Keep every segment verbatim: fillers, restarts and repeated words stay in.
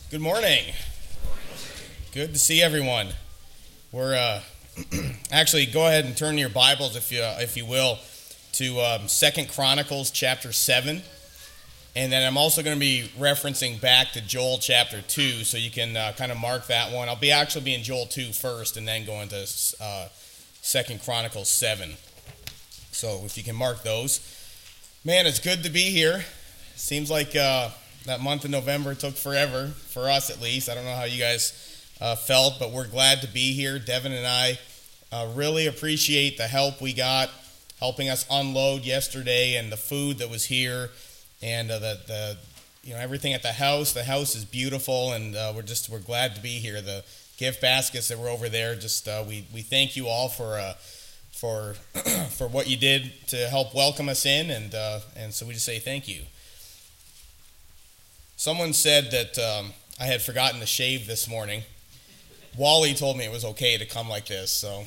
Good morning. Good to see everyone. We're uh, actually go ahead and turn your Bibles, if you uh, if you will, to um, Second Chronicles chapter seven, and then I'm also going to be referencing back to Joel chapter two, so you can uh, kind of mark that one. I'll be actually be in Joel two first, and then go into uh, Second Chronicles seven. So if you can mark those, man, it's good to be here. Seems like. Uh, That month of November took forever, for us at least. I don't know how you guys uh, felt, but we're glad to be here. Devin and I uh, really appreciate the help we got, helping us unload yesterday, and the food that was here, and uh, the the you know everything at the house. The house is beautiful, and uh, we're just we're glad to be here. The gift baskets that were over there, just uh, we we thank you all for uh, for for what you did to help welcome us in, and uh, and so we just say thank you. Someone said that um, I had forgotten to shave this morning. Wally told me it was okay to come like this, so.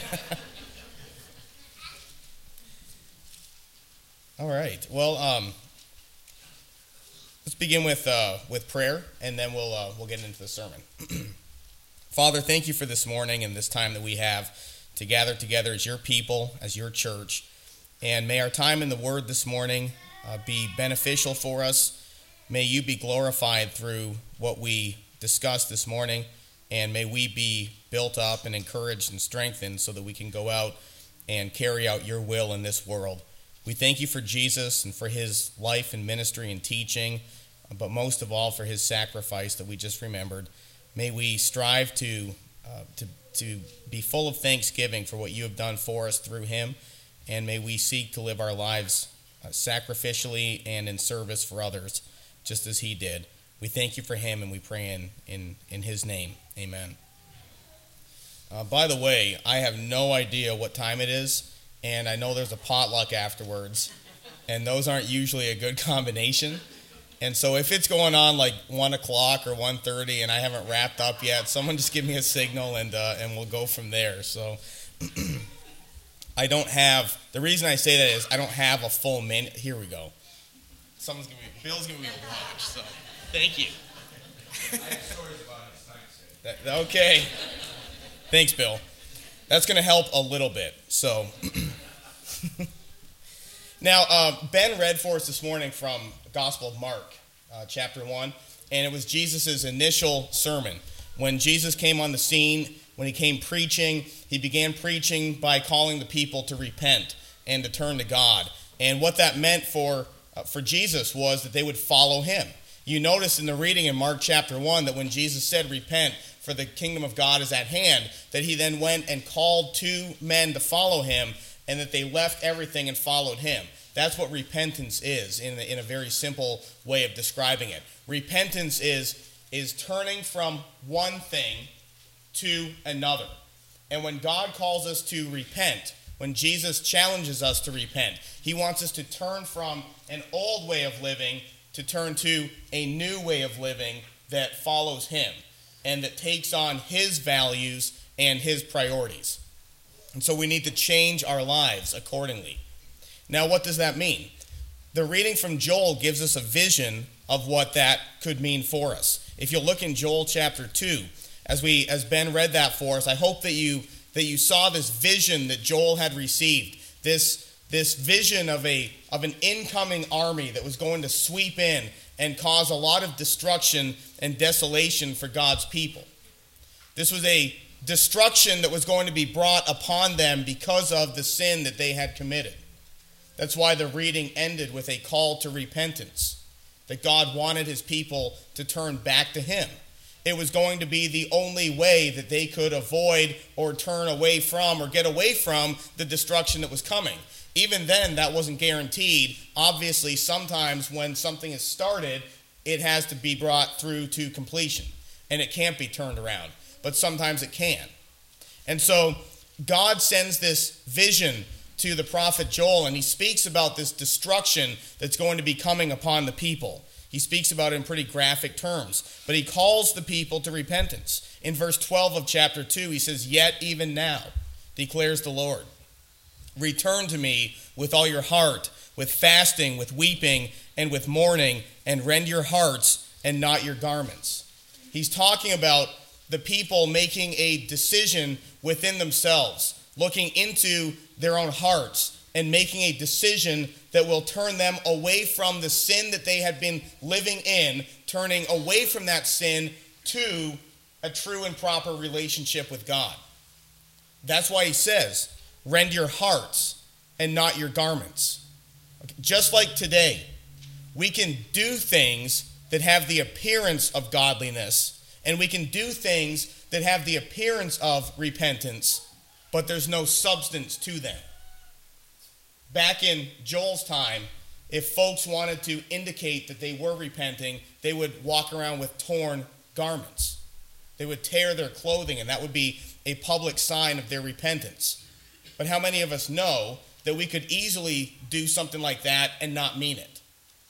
All right. Well, um, let's begin with uh, with prayer, and then we'll uh, we'll get into the sermon. Father, thank you for this morning and this time that we have to gather together as your people, as your church, and may our time in the Word this morning uh, be beneficial for us. May you be glorified through what we discussed this morning, and may we be built up and encouraged and strengthened so that we can go out and carry out your will in this world. We thank you for Jesus and for his life and ministry and teaching, but most of all for his sacrifice that we just remembered. May we strive to uh, to to be full of thanksgiving for what you have done for us through him, and may we seek to live our lives uh, sacrificially and in service for others, just as he did. We thank you for him, and we pray in in, in his name. Amen. Uh, by the way, I have no idea what time it is, and I know there's a potluck afterwards, and those aren't usually a good combination. And so if it's going on like one o'clock or one thirty and I haven't wrapped up yet, someone just give me a signal, and uh, and we'll go from there. So I don't have, the reason I say that is I don't have a full menu. Here we go. Someone's giving me, Bill's giving me a watch, so thank you. I have stories about it. That, okay. Thanks, Bill. That's going to help a little bit. So, now, uh, Ben read for us this morning from the Gospel of Mark, uh, chapter one, and it was Jesus' initial sermon. When Jesus came on the scene, when he came preaching, he began preaching by calling the people to repent and to turn to God. And what that meant for Uh, for Jesus was that they would follow him. You notice in the reading in Mark chapter one that when Jesus said, repent, for the kingdom of God is at hand, that he then went and called two men to follow him, and that they left everything and followed him. That's what repentance is, in a, in a very simple way of describing it. Repentance is, is turning from one thing to another. And when God calls us to repent, when Jesus challenges us to repent, he wants us to turn from an old way of living to turn to a new way of living that follows him and that takes on his values and his priorities. And so we need to change our lives accordingly. Now, what does that mean? The reading from Joel gives us a vision of what that could mean for us. If you look in Joel chapter two, as we as Ben read that for us, I hope that you that you saw this vision that Joel had received, this, this vision of a of an incoming army that was going to sweep in and cause a lot of destruction and desolation for God's people. This was a destruction that was going to be brought upon them because of the sin that they had committed. That's why the reading ended with a call to repentance, that God wanted his people to turn back to him. It was going to be the only way that they could avoid or turn away from or get away from the destruction that was coming. Even then, that wasn't guaranteed. Obviously, sometimes when something is started, it has to be brought through to completion, and it can't be turned around. But sometimes it can. And so God sends this vision to the prophet Joel, and he speaks about this destruction that's going to be coming upon the people. He speaks about it in pretty graphic terms, but he calls the people to repentance. In verse twelve of chapter two, he says, "Yet even now, declares the Lord, return to me with all your heart, with fasting, with weeping, and with mourning, and rend your hearts and not your garments." He's talking about the people making a decision within themselves, looking into their own hearts and making a decision that will turn them away from the sin that they had been living in, turning away from that sin to a true and proper relationship with God. That's why he says, rend your hearts and not your garments. Just like today, we can do things that have the appearance of godliness, and we can do things that have the appearance of repentance, but there's no substance to them. Back in Joel's time, if folks wanted to indicate that they were repenting, they would walk around with torn garments. They would tear their clothing, and that would be a public sign of their repentance. But how many of us know that we could easily do something like that and not mean it?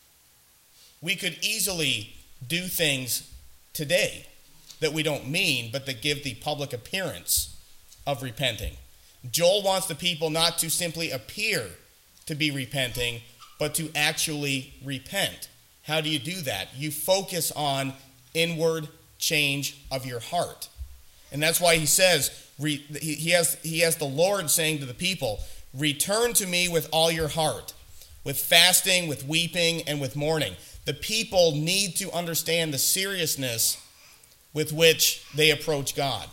We could easily do things today that we don't mean, but that give the public appearance of repenting. Joel wants the people not to simply appear to be repenting, but to actually repent. How do you do that? You focus on inward change of your heart. And that's why he says, he has, he has the Lord saying to the people, return to me with all your heart, with fasting, with weeping, and with mourning. The people need to understand the seriousness with which they approach God.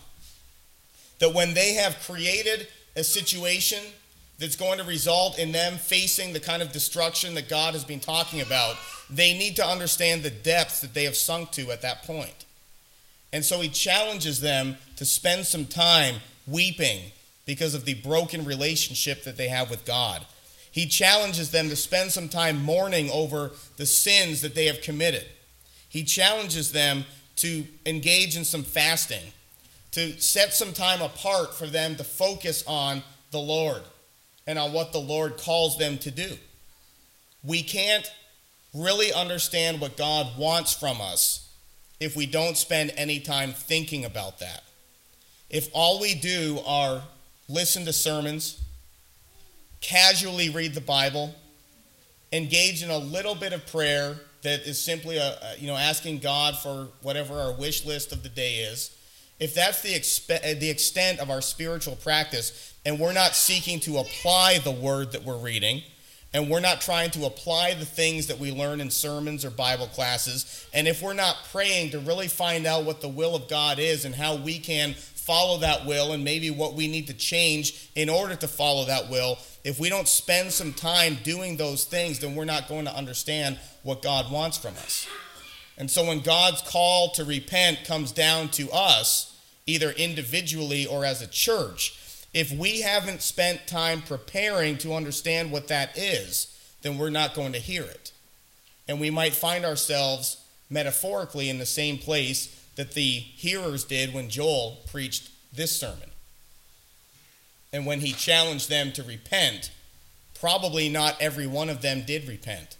That when they have created a situation that's going to result in them facing the kind of destruction that God has been talking about, they need to understand the depths that they have sunk to at that point. And so he challenges them to spend some time weeping because of the broken relationship that they have with God. He challenges them to spend some time mourning over the sins that they have committed. He challenges them to engage in some fasting, to set some time apart for them to focus on the Lord and on what the Lord calls them to do. We can't really understand what God wants from us if we don't spend any time thinking about that. If all we do are listen to sermons, casually read the Bible, engage in a little bit of prayer that is simply a, a, you know asking God for whatever our wish list of the day is, if that's the expe- the extent of our spiritual practice, and we're not seeking to apply the word that we're reading, and we're not trying to apply the things that we learn in sermons or Bible classes, and if we're not praying to really find out what the will of God is and how we can follow that will and maybe what we need to change in order to follow that will, if we don't spend some time doing those things, then we're not going to understand what God wants from us. And so when God's call to repent comes down to us, either individually or as a church, if we haven't spent time preparing to understand what that is, then we're not going to hear it. And we might find ourselves metaphorically in the same place that the hearers did when Joel preached this sermon. And when he challenged them to repent, probably not every one of them did repent.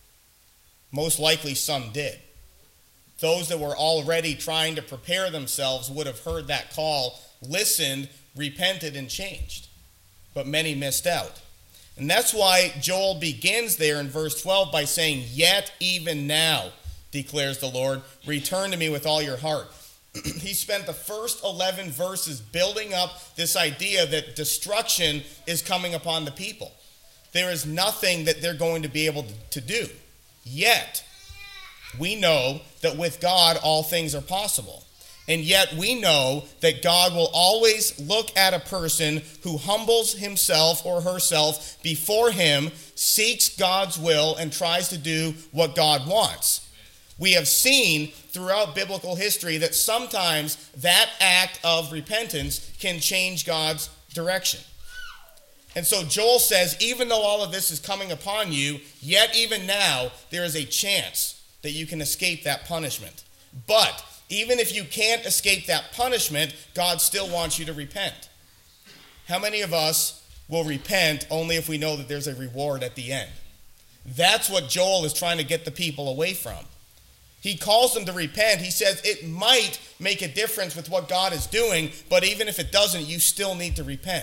Most likely some did. Those that were already trying to prepare themselves would have heard that call, listened, repented, and changed. But many missed out. And that's why Joel begins there in verse twelve by saying, "Yet even now, declares the Lord, return to me with all your heart." He spent the first eleven verses building up this idea that destruction is coming upon the people. There is nothing that they're going to be able to do. Yet, we know that with God all things are possible. And yet we know that God will always look at a person who humbles himself or herself before him, seeks God's will, and tries to do what God wants. We have seen throughout biblical history that sometimes that act of repentance can change God's direction. And so Joel says, even though all of this is coming upon you, yet even now there is a chance that you can escape that punishment. But even if you can't escape that punishment, God still wants you to repent. How many of us will repent only if we know that there's a reward at the end? That's what Joel is trying to get the people away from. He calls them to repent. He says it might make a difference with what God is doing, but even if it doesn't, you still need to repent.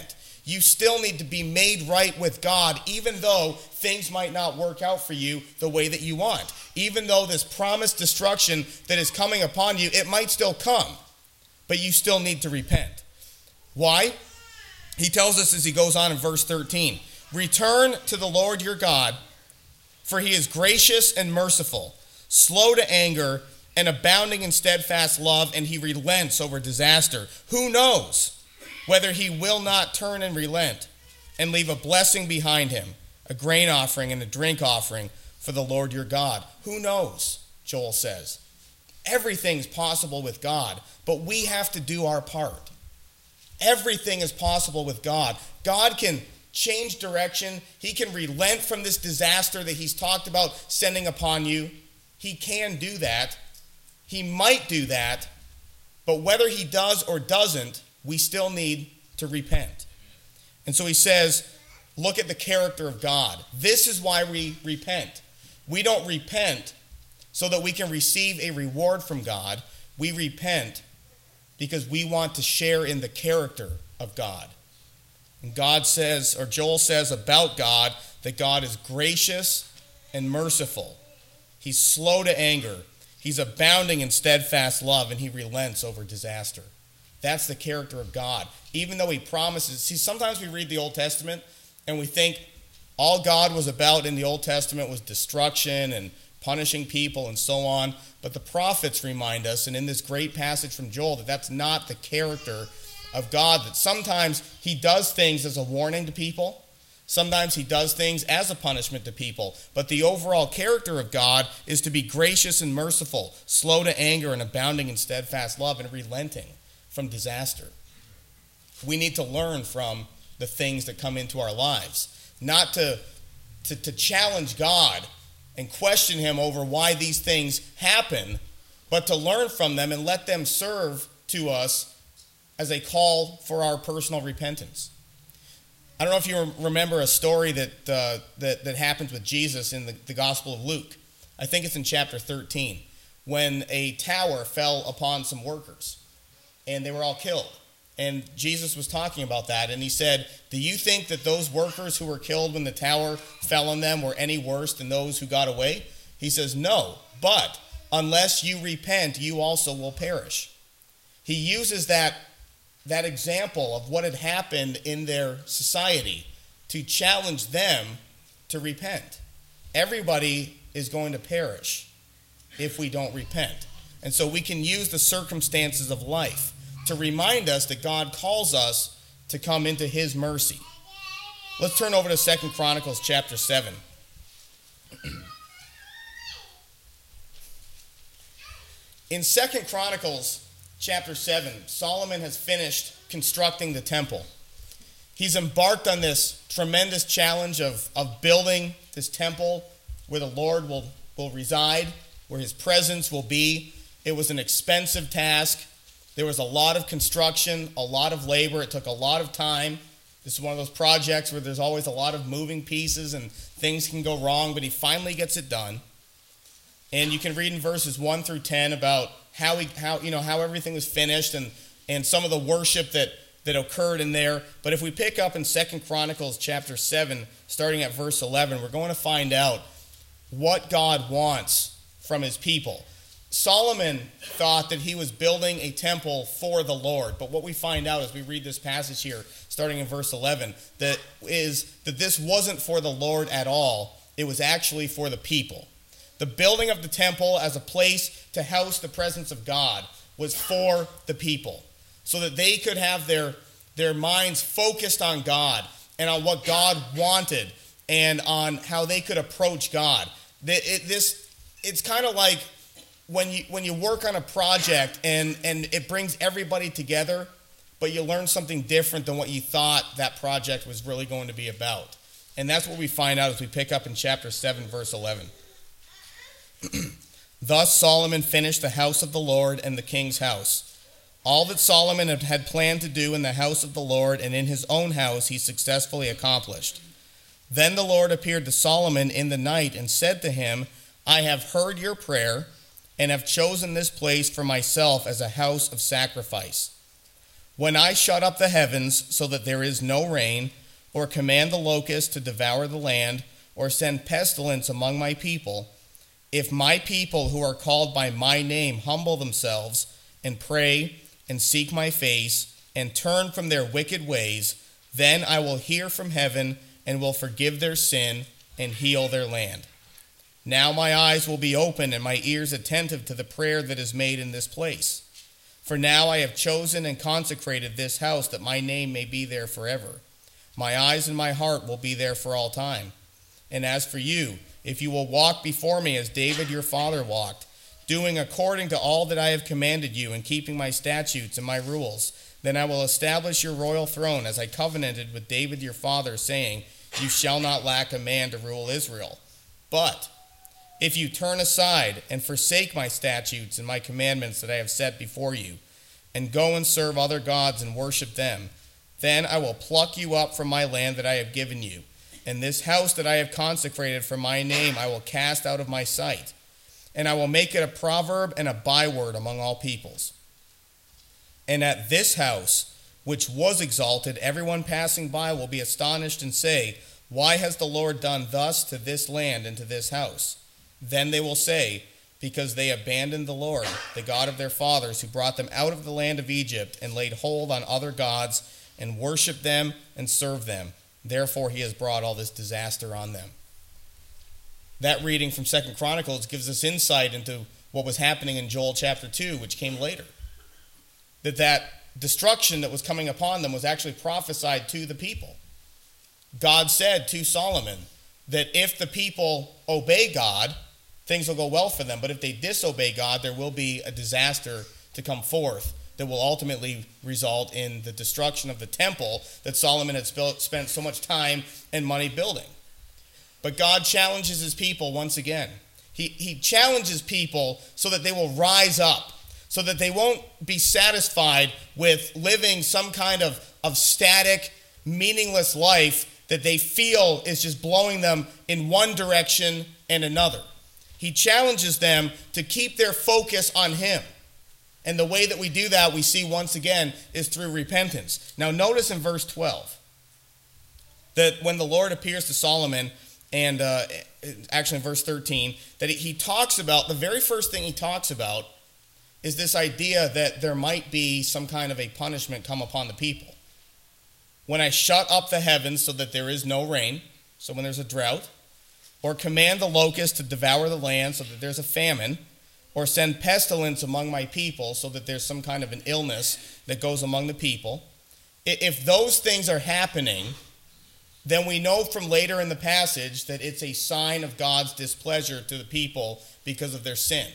You still need to be made right with God, even though things might not work out for you the way that you want. Even though this promised destruction that is coming upon you, it might still come, but you still need to repent. Why? He tells us as he goes on in verse thirteen, return to the Lord your God, for he is gracious and merciful, slow to anger, and abounding in steadfast love, and he relents over disaster. Who knows whether he will not turn and relent and leave a blessing behind him, a grain offering and a drink offering for the Lord your God? Who knows, Joel says. Everything's possible with God, but we have to do our part. Everything is possible with God. God can change direction. He can relent from this disaster that he's talked about sending upon you. He can do that. He might do that, but whether he does or doesn't, we still need to repent. And so he says, look at the character of God. This is why we repent. We don't repent so that we can receive a reward from God. We repent because we want to share in the character of God. And God says, or Joel says about God, that God is gracious and merciful. He's slow to anger. He's abounding in steadfast love, and he relents over disaster. That's the character of God. Even though he promises, see, sometimes we read the Old Testament and we think all God was about in the Old Testament was destruction and punishing people and so on. But the prophets remind us, and in this great passage from Joel, that that's not the character of God. That sometimes he does things as a warning to people. Sometimes he does things as a punishment to people. But the overall character of God is to be gracious and merciful, slow to anger and abounding in steadfast love, and relenting from disaster. We need to learn from the things that come into our lives. Not to, to, to challenge God and question him over why these things happen, but to learn from them and let them serve to us as a call for our personal repentance. I don't know if you remember a story that uh, that, that happens with Jesus in the, the Gospel of Luke. I think it's in chapter thirteen, when a tower fell upon some workers, and they were all killed. And Jesus was talking about that, and he said, do you think that those workers who were killed when the tower fell on them were any worse than those who got away? He says, no, but unless you repent, you also will perish. He uses that, that example of what had happened in their society to challenge them to repent. Everybody is going to perish if we don't repent. And so we can use the circumstances of life to remind us that God calls us to come into his mercy. Let's turn over to Second Chronicles chapter seven. In Second Chronicles chapter seven, Solomon has finished constructing the temple. He's embarked on this tremendous challenge of, of building this temple where the Lord will, will reside, where his presence will be. It was an expensive task. There was a lot of construction, a lot of labor. It took a lot of time. This is one of those projects where there's always a lot of moving pieces and things can go wrong, but he finally gets it done. And you can read in verses one through ten about how he, how you know how everything was finished and, and some of the worship that, that occurred in there. But if we pick up in Second Chronicles chapter seven, starting at verse eleven, we're going to find out what God wants from his people. Solomon thought that he was building a temple for the Lord, but what we find out as we read this passage here, starting in verse eleven, that is that this wasn't for the Lord at all. It was actually for the people. The building of the temple as a place to house the presence of God was for the people, so that they could have their, their minds focused on God and on what God wanted and on how they could approach God. It, this, it's kind of like when you when you work on a project and, and it brings everybody together, but you learn something different than what you thought that project was really going to be about. And that's what we find out as we pick up in chapter seven, verse eleven. Thus Solomon finished the house of the Lord and the king's house. All that Solomon had planned to do in the house of the Lord and in his own house he successfully accomplished. Then the Lord appeared to Solomon in the night and said to him, I have heard your prayer and have chosen this place for myself as a house of sacrifice. When I shut up the heavens so that there is no rain, or command the locust to devour the land, or send pestilence among my people, if my people who are called by my name humble themselves and pray and seek my face and turn from their wicked ways, then I will hear from heaven and will forgive their sin and heal their land. Now my eyes will be open and my ears attentive to the prayer that is made in this place. For now I have chosen and consecrated this house that my name may be there forever. My eyes and my heart will be there for all time. And as for you, if you will walk before me as David your father walked, doing according to all that I have commanded you and keeping my statutes and my rules, then I will establish your royal throne as I covenanted with David your father, saying, you shall not lack a man to rule Israel. But if you turn aside and forsake my statutes and my commandments that I have set before you, and go and serve other gods and worship them, then I will pluck you up from my land that I have given you. And this house that I have consecrated for my name I will cast out of my sight. And I will make it a proverb and a byword among all peoples. And at this house, which was exalted, everyone passing by will be astonished and say, why has the Lord done thus to this land and to this house? Then they will say, because they abandoned the Lord, the God of their fathers, who brought them out of the land of Egypt, and laid hold on other gods, and worshiped them and served them. Therefore he has brought all this disaster on them. That reading from Second Chronicles gives us insight into what was happening in Joel chapter two, which came later. That that destruction that was coming upon them was actually prophesied to the people. God said to Solomon that if the people obey God, things will go well for them. But if they disobey God, there will be a disaster to come forth that will ultimately result in the destruction of the temple that Solomon had spent so much time and money building. But God challenges his people once again. He, he challenges people so that they will rise up, so that they won't be satisfied with living some kind of, of static, meaningless life that they feel is just blowing them in one direction and another. He challenges them to keep their focus on him. And the way that we do that, we see once again, is through repentance. Now notice in verse twelve that when the Lord appears to Solomon, and uh, actually in verse thirteen, that he talks about, the very first thing he talks about is this idea that there might be some kind of a punishment come upon the people. When I shut up the heavens so that there is no rain, so when there's a drought, or command the locust to devour the land so that there's a famine, or send pestilence among my people so that there's some kind of an illness that goes among the people. If those things are happening, then we know from later in the passage that it's a sign of God's displeasure to the people because of their sin.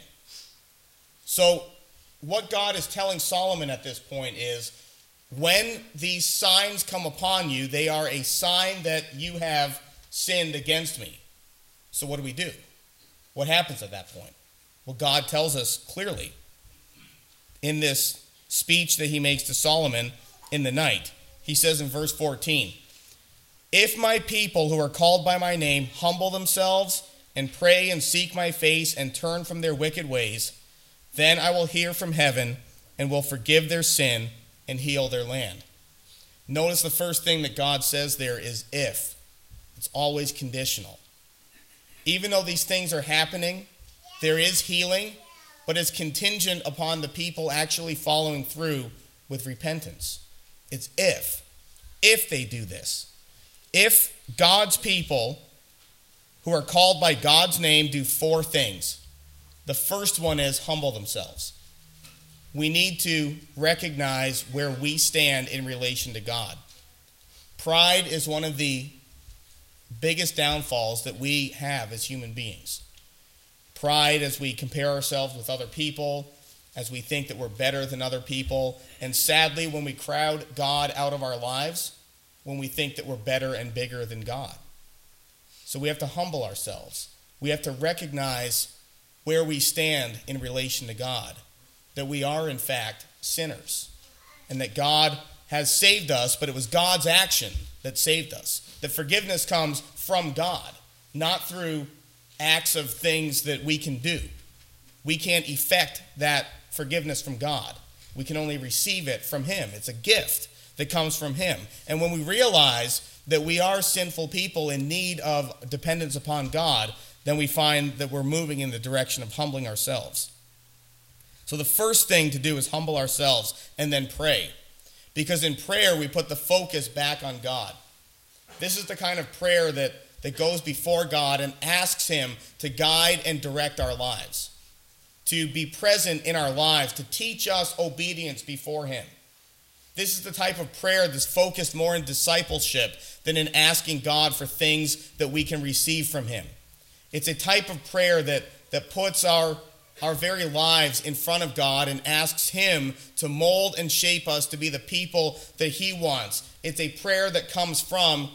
So what God is telling Solomon at this point is, when these signs come upon you, they are a sign that you have sinned against me. So what do we do? What happens at that point? Well, God tells us clearly in this speech that he makes to Solomon in the night. He says in verse fourteen, if my people who are called by my name humble themselves and pray and seek my face and turn from their wicked ways, then I will hear from heaven and will forgive their sin and heal their land. Notice the first thing that God says there is if. It's always conditional. Even though these things are happening, there is healing, but it's contingent upon the people actually following through with repentance. It's if. If they do this. If God's people who are called by God's name do four things. The first one is humble themselves. We need to recognize where we stand in relation to God. Pride is one of the biggest downfalls that we have as human beings. Pride as we compare ourselves with other people, as we think that we're better than other people, and sadly when we crowd God out of our lives, when we think that we're better and bigger than God. So we have to humble ourselves. We have to recognize where we stand in relation to God, that we are in fact sinners, and that God has saved us, but it was God's action that saved us. That forgiveness comes from God, not through acts of things that we can do. We can't effect that forgiveness from God. We can only receive it from him. It's a gift that comes from him. And when we realize that we are sinful people in need of dependence upon God, then we find that we're moving in the direction of humbling ourselves. So the first thing to do is humble ourselves and then pray. Because in prayer, we put the focus back on God. This is the kind of prayer that, that goes before God and asks him to guide and direct our lives, to be present in our lives, to teach us obedience before him. This is the type of prayer that's focused more in discipleship than in asking God for things that we can receive from him. It's a type of prayer that, that puts our, our very lives in front of God and asks him to mold and shape us to be the people that he wants. It's a prayer that comes from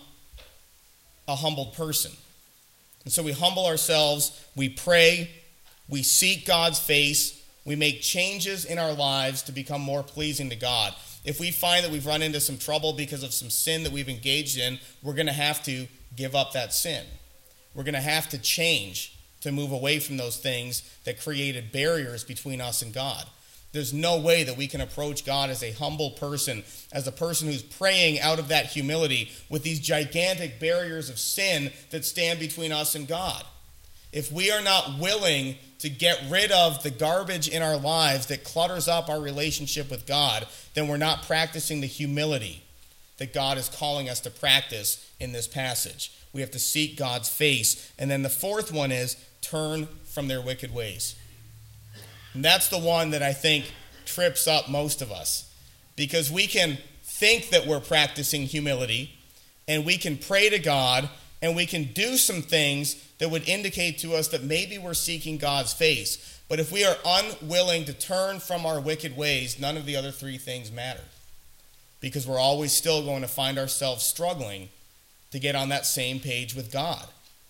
a humbled person. And so we humble ourselves, we pray, we seek God's face, we make changes in our lives to become more pleasing to God. If we find that we've run into some trouble because of some sin that we've engaged in, we're going to have to give up that sin. We're going to have to change to move away from those things that created barriers between us and God. There's no way that we can approach God as a humble person, as a person who's praying out of that humility with these gigantic barriers of sin that stand between us and God. If we are not willing to get rid of the garbage in our lives that clutters up our relationship with God, then we're not practicing the humility that God is calling us to practice in this passage. We have to seek God's face. And then the fourth one is turn from their wicked ways. And that's the one that I think trips up most of us, because we can think that we're practicing humility, and we can pray to God, and we can do some things that would indicate to us that maybe we're seeking God's face. But if we are unwilling to turn from our wicked ways, none of the other three things matter, because we're always still going to find ourselves struggling to get on that same page with God.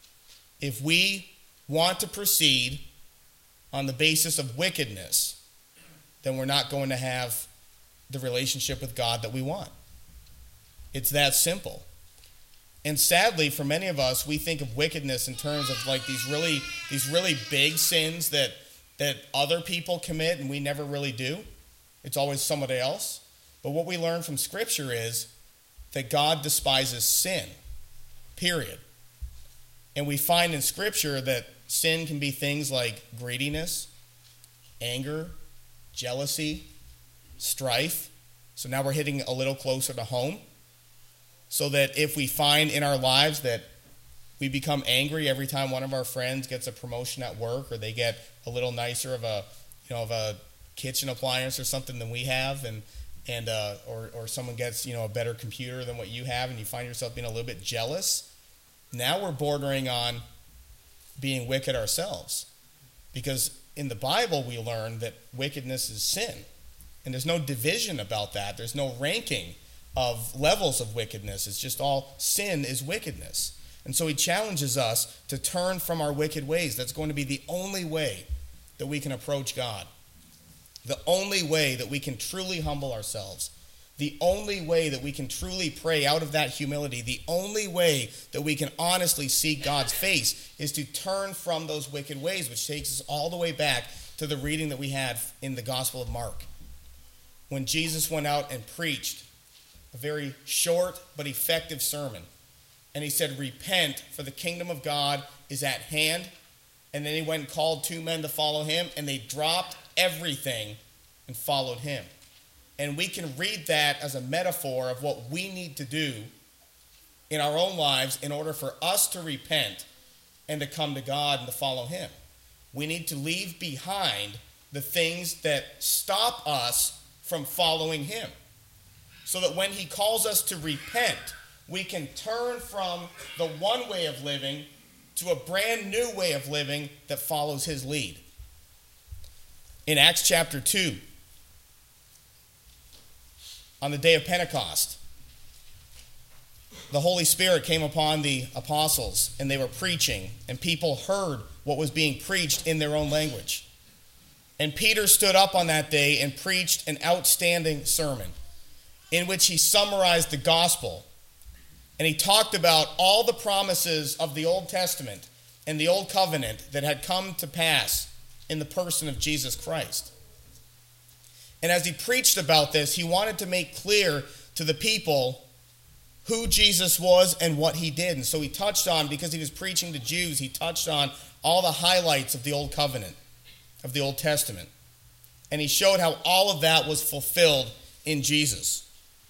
If we want to proceed on the basis of wickedness, then we're not going to have the relationship with God that we want. It's that simple. And sadly, for many of us, we think of wickedness in terms of like these really these really big sins that that other people commit and we never really do. It's always somebody else. But what we learn from Scripture is that God despises sin, period. And we find in Scripture that sin can be things like greediness, anger, jealousy, strife. So now we're hitting a little closer to home. So that if we find in our lives that we become angry every time one of our friends gets a promotion at work, or they get a little nicer of a, you know, of a kitchen appliance or something than we have, and and uh, or or someone gets, you know, a better computer than what you have, and you find yourself being a little bit jealous, now we're bordering on being wicked ourselves. Because in the Bible we learn that wickedness is sin. And there's no division about that. There's no ranking of levels of wickedness. It's just all sin is wickedness. And so he challenges us to turn from our wicked ways. That's going to be the only way that we can approach God. The only way that we can truly humble ourselves. The only way that we can truly pray out of that humility. The only way that we can honestly seek God's face is to turn from those wicked ways, which takes us all the way back to the reading that we had in the Gospel of Mark. When Jesus went out and preached a very short but effective sermon. And he said, repent, for the kingdom of God is at hand. And then he went and called two men to follow him, and they dropped everything and followed him. And we can read that as a metaphor of what we need to do in our own lives in order for us to repent and to come to God and to follow him. We need to leave behind the things that stop us from following him, so that when he calls us to repent, we can turn from the one way of living to a brand new way of living that follows his lead. In Acts chapter two, on the day of Pentecost, the Holy Spirit came upon the apostles, and they were preaching, and people heard what was being preached in their own language. And Peter stood up on that day and preached an outstanding sermon in which he summarized the gospel, and he talked about all the promises of the Old Testament and the Old Covenant that had come to pass in the person of Jesus Christ. And as he preached about this, he wanted to make clear to the people who Jesus was and what he did. And so he touched on, because he was preaching to Jews, he touched on all the highlights of the Old Covenant, of the Old Testament. And he showed how all of that was fulfilled in Jesus.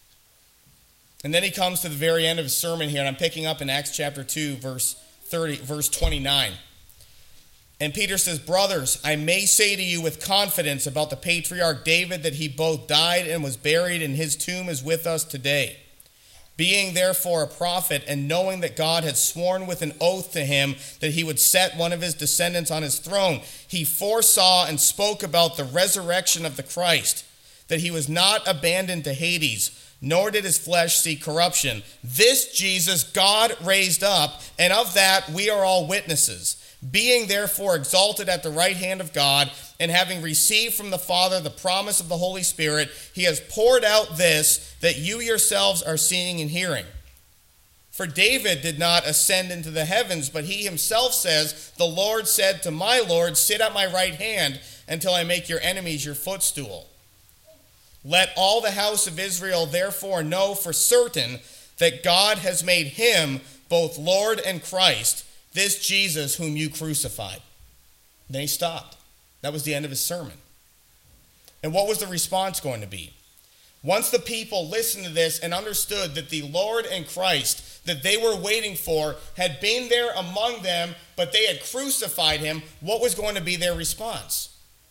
And then he comes to the very end of his sermon here, and I'm picking up in Acts chapter two, verse thirty, verse twenty-nine. And Peter says, "Brothers, I may say to you with confidence about the patriarch David that he both died and was buried, and his tomb is with us today. Being therefore a prophet, and knowing that God had sworn with an oath to him that he would set one of his descendants on his throne, he foresaw and spoke about the resurrection of the Christ, that he was not abandoned to Hades, nor did his flesh see corruption. This Jesus God raised up, and of that we are all witnesses. Being therefore exalted at the right hand of God, and having received from the Father the promise of the Holy Spirit, he has poured out this that you yourselves are seeing and hearing. For David did not ascend into the heavens, but he himself says, the Lord said to my Lord, sit at my right hand until I make your enemies your footstool. Let all the house of Israel therefore know for certain that God has made him both Lord and Christ, this Jesus whom you crucified." Then he stopped. That was the end of his sermon. And what was the response going to be? Once the people listened to this and understood that the Lord and Christ that they were waiting for had been there among them, but they had crucified him, what was going to be their response?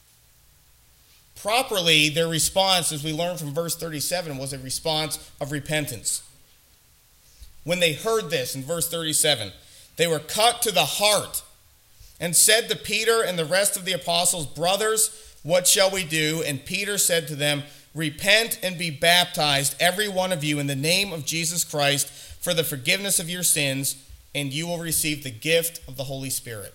Properly, their response, as we learn from verse thirty-seven, was a response of repentance. When they heard this in verse thirty-seven, they were cut to the heart and said to Peter and the rest of the apostles, "Brothers, what shall we do?" And Peter said to them, "Repent and be baptized, every one of you, in the name of Jesus Christ for the forgiveness of your sins, and you will receive the gift of the Holy Spirit."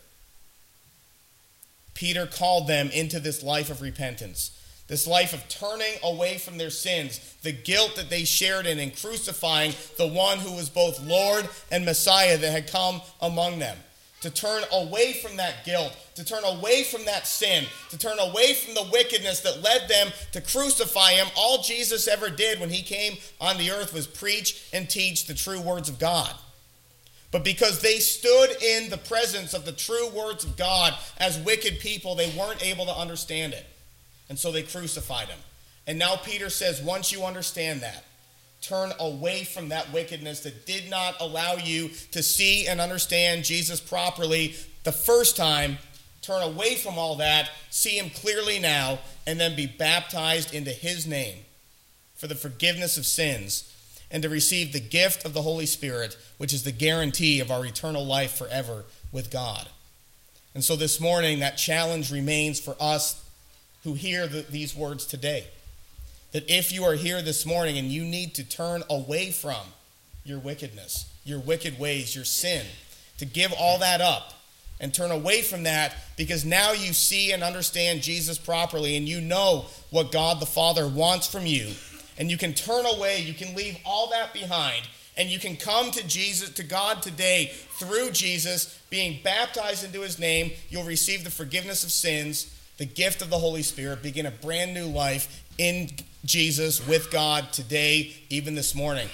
Peter called them into this life of repentance, this life of turning away from their sins, the guilt that they shared in, and crucifying the one who was both Lord and Messiah that had come among them. To turn away from that guilt, to turn away from that sin, to turn away from the wickedness that led them to crucify him. All Jesus ever did when he came on the earth was preach and teach the true words of God. But because they stood in the presence of the true words of God as wicked people, they weren't able to understand it. And so they crucified him. And now Peter says, once you understand that, turn away from that wickedness that did not allow you to see and understand Jesus properly the first time. Turn away from all that, see him clearly now, and then be baptized into his name for the forgiveness of sins, and to receive the gift of the Holy Spirit, which is the guarantee of our eternal life forever with God. And so this morning, that challenge remains for us who hear the, these words today. That if you are here this morning and you need to turn away from your wickedness, your wicked ways, your sin, to give all that up and turn away from that, because now you see and understand Jesus properly and you know what God the Father wants from you, and you can turn away, you can leave all that behind, and you can come to Jesus, to God today through Jesus, being baptized into his name. You'll receive the forgiveness of sins, the gift of the Holy Spirit, begin a brand new life in Jesus with God today, even this morning.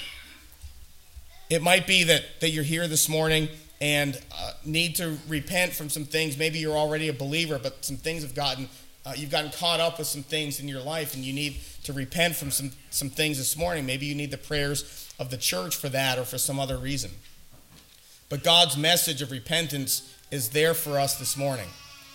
It might be that, that you're here this morning and uh, need to repent from some things. Maybe you're already a believer, but some things have gotten, uh, you've gotten caught up with some things in your life, and you need to repent from some, some things this morning. Maybe you need the prayers of the church for that, or for some other reason. But God's message of repentance is there for us this morning.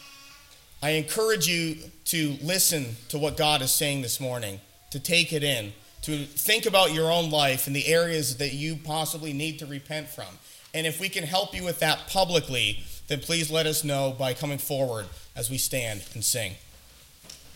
I encourage you to listen to what God is saying this morning, to take it in, to think about your own life and the areas that you possibly need to repent from. And if we can help you with that publicly, then please let us know by coming forward as we stand and sing.